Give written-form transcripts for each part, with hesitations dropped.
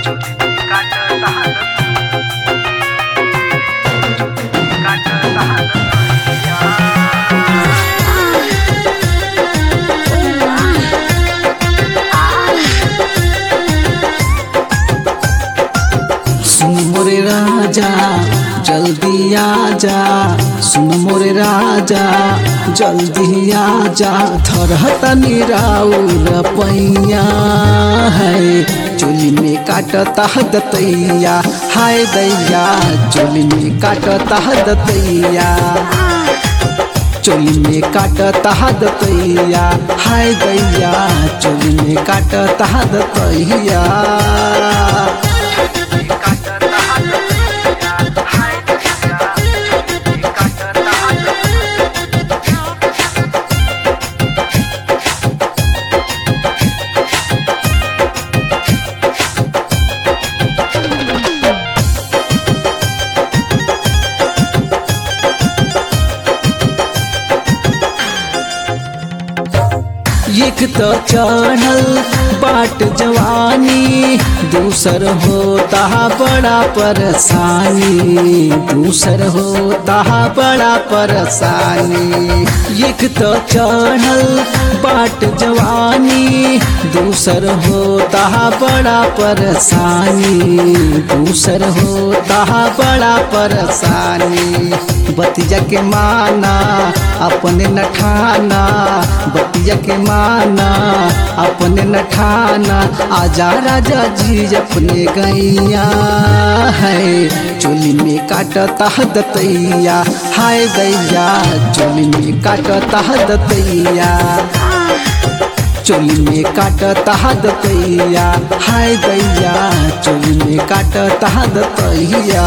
सुन मोरे राजा जल्दी आजा, सुन मोरे राजा जल्दी आजा, धरता निराउर पैया है, चोली में काटता दतैया, हाय दैया चोली में काटता दतैया, चोली में काटता दतैया, हाय दैया चोली में काटता दतैया। एक तो चढ़ल बाट जवानी, दूसर होता बड़ा परेशानी, दूसर होता बड़ा परेशानी। एक तो चढ़ल बाट जवानी, दूसर होता बड़ा परेशानी, दूसर होता बड़ा परेशानी। बतिया के माना अपने नठाना, बतिया के माना अपने नठाना, आजा राजा जी अपने गैया है, चोली में काटता दतैया, हाय दैया चोली में काटता दतैया, चोली में काटता दतैया, हाय दैया चोली में काटता दतैया।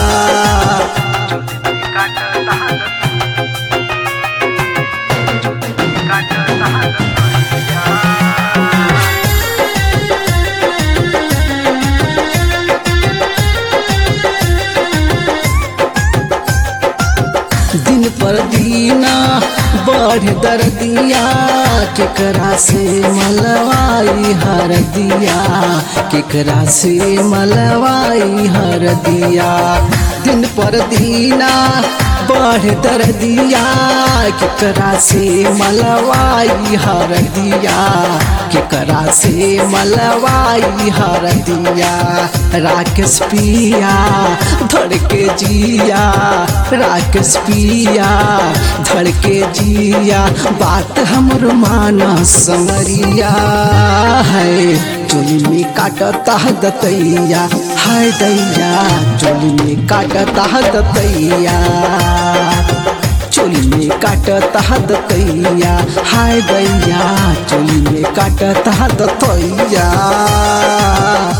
दिन पर दीना बढ़ दर्दिया, केकरा से मलवाई हर दिया, केकरा से मलवाई हर दिया। दिन पर दीना बढ़ दर्दिया, केकरा से मलवाई हर दिया, केकरा से मलवाई हर दिया। राकेश पिया धड़के जिया, राकेश पिया धड़के जिया, बात हमर माना समरिया है, चोली में काटता दतैया, हाय दैया चोली में काटता दतैया, चोली में काटता दतैया, हाय दैया चोली में काटता दतैया।